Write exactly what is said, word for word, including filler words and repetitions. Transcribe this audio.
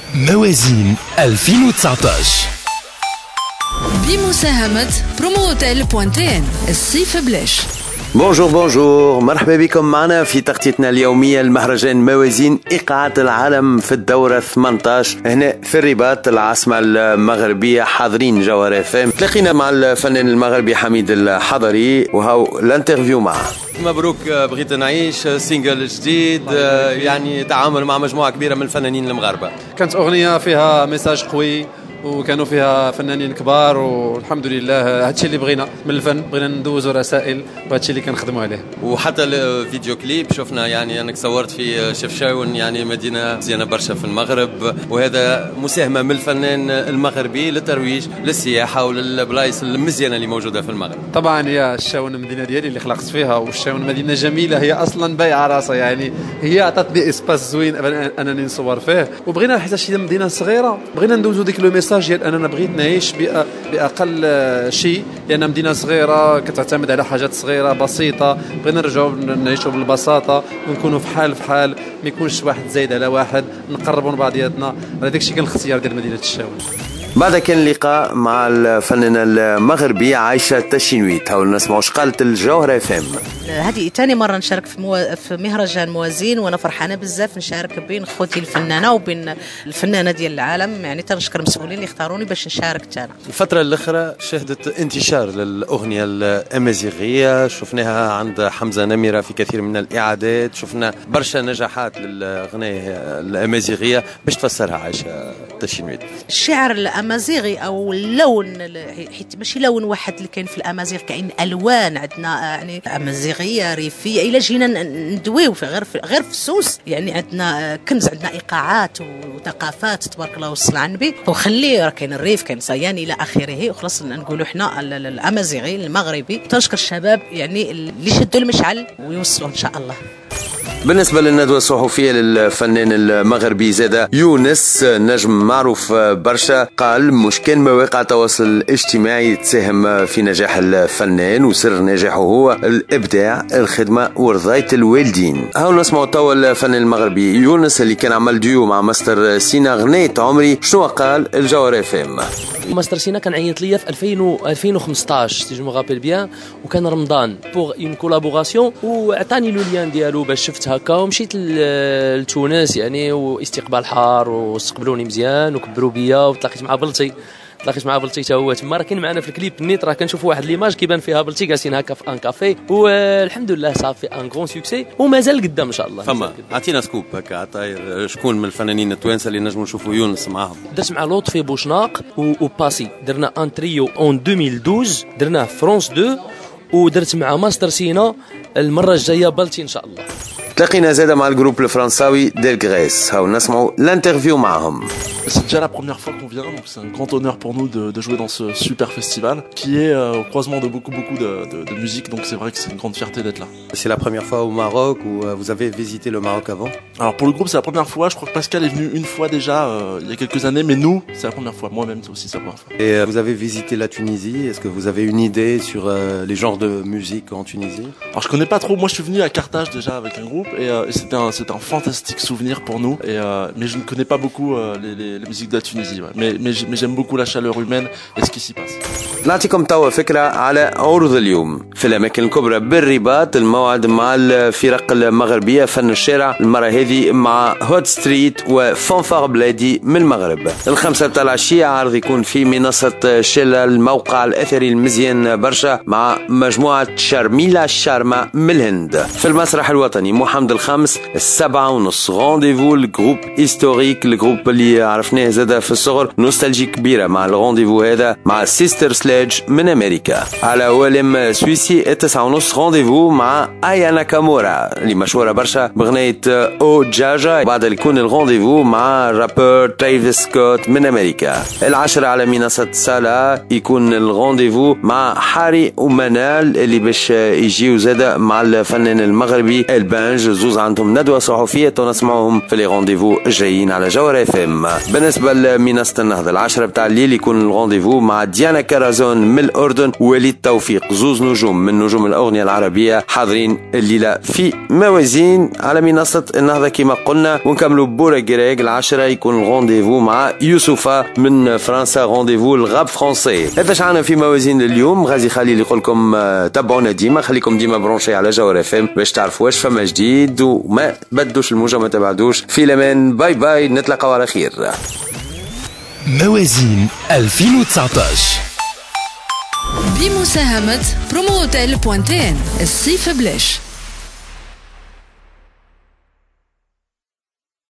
موازين ألفين وتسعطاش بمساهمة بروموتيل بوانتين الصيف بلاش. بونجور بونجور، مرحبا بكم معنا في تغطيتنا اليومية المهرجان موازين إيقاعات العالم في الدورة ثمانية عشر هنا في الرباط العاصمة المغربية. حاضرين جوهر اف ام. تلاقينا مع الفنان المغربي حميد الحضري وهو الانترفيو معه. مبروك، بغيت نعيش سينجل جديد يعني تعامل مع مجموعة كبيرة من الفنانين المغاربة. كانت أغنية فيها ميساج قوي وكانوا فيها فنانين كبار والحمد لله. هادشي اللي بغينا من الفن، بغينا ندوزوا رسائل وهادشي اللي كنخدموا عليه. وحتى الفيديو كليب شفنا يعني انك صورت في شفشاون، يعني مدينه مزيانه برشا في المغرب، وهذا مساهمه من الفنان المغربي للترويج للسياحه وللبلايص المزيانه اللي موجوده في المغرب. طبعا هي الشاون المدينه ديالي اللي خلقت فيها، والشاون مدينه جميله، هي اصلا بايعه راسها، يعني هي عطاتني اسباس زوين انني نصور فيه. وبغينا حيت هي مدينه صغيره بغينا ندوزوا ديك لو ميساج ديال اننا بغيت نعيش باقل شيء، لان مدينه صغيره كتعتمد على حاجات صغيره بسيطه. بغينا نرجعوا نعيشوا بالبساطه ونكونوا في حال في حال، ما يكونش واحد زايد على واحد، نقربوا من بعضياتنا. هذا داكشي كان الاختيار ديال مدينه الشاون. بعد كان لقاء مع الفنان المغربي عايشة تشينويت. هاو نسمعوا قالت الجوهر اف ام. هذه ثاني مره نشارك في, مو... في مهرجان موازين، وانا فرحانه بزاف نشارك بين خوتي الفنانه وبين الفنانه ديال العالم. يعني تنشكر المسؤولين اللي اختاروني باش نشارك تانا. الفتره الاخرى شهدت انتشار للاغنيه الامازيغيه، شفناها عند حمزه نمره في كثير من الاعادات، شفنا برشا نجاحات للاغنيه الامازيغيه. باش تفسرها عايشه تشينويت؟ الشعر الامازيغي او اللون، حيت ماشي لون واحد اللي كاين في الامازيغ، كاين الوان. عندنا يعني امازيغيه ريفيه، الا جينا ندويو في غير في غير في السوس، يعني عندنا كنز، عندنا ايقاعات وثقافات تبارك الله والصلاه على النبي. وخلي راه كاين الريف، كاين صيان الى اخره. وخلاص نقولوا حنا الامازيغي المغربي. تنشكر الشباب يعني اللي شدوا المشعل ويوصلوا ان شاء الله. بالنسبة للندوة الصحفية للفنان المغربي زاد يونس، نجم معروف برشا، قال مش كان مواقع التواصل الاجتماعي تساهم في نجاح الفنان، وسر نجاحه هو الإبداع، الخدمة ورضاية الوالدين. هاو نسمعوا توا الفنان المغربي يونس اللي كان عمل ديو مع ماستر سينا غنية عمري. شنو قال الجوهر اف ام؟ ماستر سينا كان عيط ليا في ألفين وخمسطاش سي جو مو رابيل بيان، وكان رمضان بوغ اون كولابوراسيون، وعطاني لو ليان ديالو باش شفت هكا ومشيت لتونس يعني، واستقبال حار واستقبلوني مزيان وكبروا بيا. وتلاقيت مع بلطي تلاقيت مع بلطي حتى هو تما، راه كاين معنا في الكليب نيت، راه كنشوفوا واحد ليماج كيبان فيها بلطي جالسين هكا في ان كافي. والحمد لله صافي ان غون سوكسي ومازال قدام ان شاء الله. فما عطينا سكوب هكا عطاير، شكون من الفنانين التوانسه اللي نجموا نشوفوا يونس معاهم؟ درت مع لطفي بوشناق وباسي، درنا ان تريو اون ألفين واثناش، درناه فرانس اثنين، ودرت مع ماستر سينا. المره الجايه بلطي ان شاء الله. تلاقينا زاده مع الجروب الفرنساوي ديل غريس. هاو نسمعوا الانترفيو معهم. C'est déjà la première fois qu'on vient, donc c'est un grand honneur pour nous de, de jouer dans ce super festival qui est euh, au croisement de beaucoup beaucoup de, de, de musique, donc c'est vrai que c'est une grande fierté d'être là. C'est la première fois au Maroc ou euh, vous avez visité le Maroc avant? Alors pour le groupe c'est la première fois, je crois que Pascal est venu une fois déjà euh, il y a quelques années, mais nous c'est la première fois, moi-même c'est aussi la première fois. Et euh, vous avez visité la Tunisie, est-ce que vous avez une idée sur euh, les genres de musique en Tunisie? Alors je connais pas trop, moi je suis venu à Carthage déjà avec un groupe et, euh, et c'était un, c'était un fantastique souvenir pour nous, et, euh, mais je ne connais pas beaucoup euh, les, les, les musiques de la Tunisie. Mais, mais, mais j'aime beaucoup la chaleur humaine et ce qui s'y passe. نعطيكم توا فكرة على عروض اليوم في الأماكن الكبرى بالرباط. الموعد مع الفرق المغربية فن الشارع، المرة هذه مع هوت ستريت وفانفار بلادي من المغرب. الخمسة بتاع العشية عرض يكون في منصة شيلا، الموقع الأثري المزيان برشا، مع مجموعة شارميلا الشارمة من الهند. في المسرح الوطني محمد الخامس السبعة ونص رونديفو الجروب هيستوريك، الجروب اللي عرفناه زاد في الصغر، نوستالجي كبيرة مع الرونديفو هذا مع سيستر سلاج من أمريكا. على ولم سويسي التسعة ونص رونديفو مع آيا ناكامورا اللي مشهورة برشا بغنية أو جاجا. بعد يكون الرونديفو مع رابر ترافيس سكوت من أمريكا. العشرة على منصة سالا يكون الرونديفو مع حاري ومنال اللي باش يجيو زاد مع الفنان المغربي البانج الزوج الزوز عندهم ندوة صحفية ونسمعهم في لي رونديفو الجايين على جوهر اف ام. بالنسبة لمنصة النهضة العشرة بتاع الليل يكون الرونديفو مع ديانا كرازون من الأردن ووليد توفيق، زوز نجوم من نجوم الأغنية العربية حاضرين الليلة في موازين على منصة النهضة كما قلنا. ونكملوا بورا جريج العشرة يكون الرونديفو مع يوسفة من فرنسا، رونديفو الغاب فرنسي. هذا شعنا في موازين اليوم. غازي خليل يقول لكم تابعونا ديما، خليكم ديما برونشي على جوهر اف ام باش تعرفوا واش فما جديد وما تبدوش الموجة ما تبعدوش. في الامان، باي باي، نتلاقاو على خير. موازين ألفين وتسعطاش بمساهمة بروموتيل بوان تي ان الصيف بلاش.